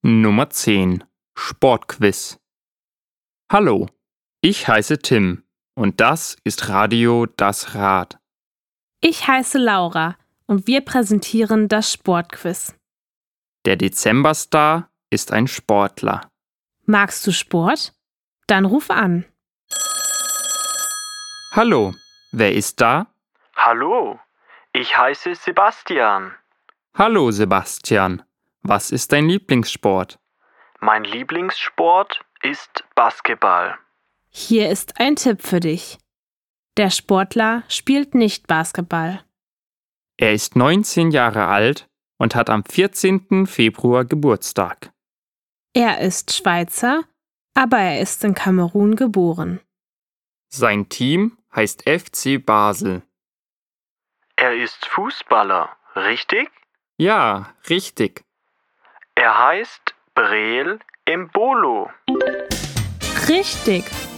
Nummer 10. Sportquiz. Hallo, ich heiße Tim und das ist Radio Das Rad. Ich heiße Laura und wir präsentieren das Sportquiz. Der Dezemberstar ist ein Sportler. Magst du Sport? Dann ruf an. Hallo, wer ist da? Hallo, ich heiße Sebastian. Hallo Sebastian, was ist dein Lieblingssport? Mein Lieblingssport ist Basketball. Hier ist ein Tipp für dich. Der Sportler spielt nicht Basketball. Er ist 19 Jahre alt und hat am 14. Februar Geburtstag. Er ist Schweizer, aber er ist in Kamerun geboren. Sein Team heißt FC Basel. Er ist Fußballer, richtig? Ja, richtig. Er heißt Breel Embolo. Richtig!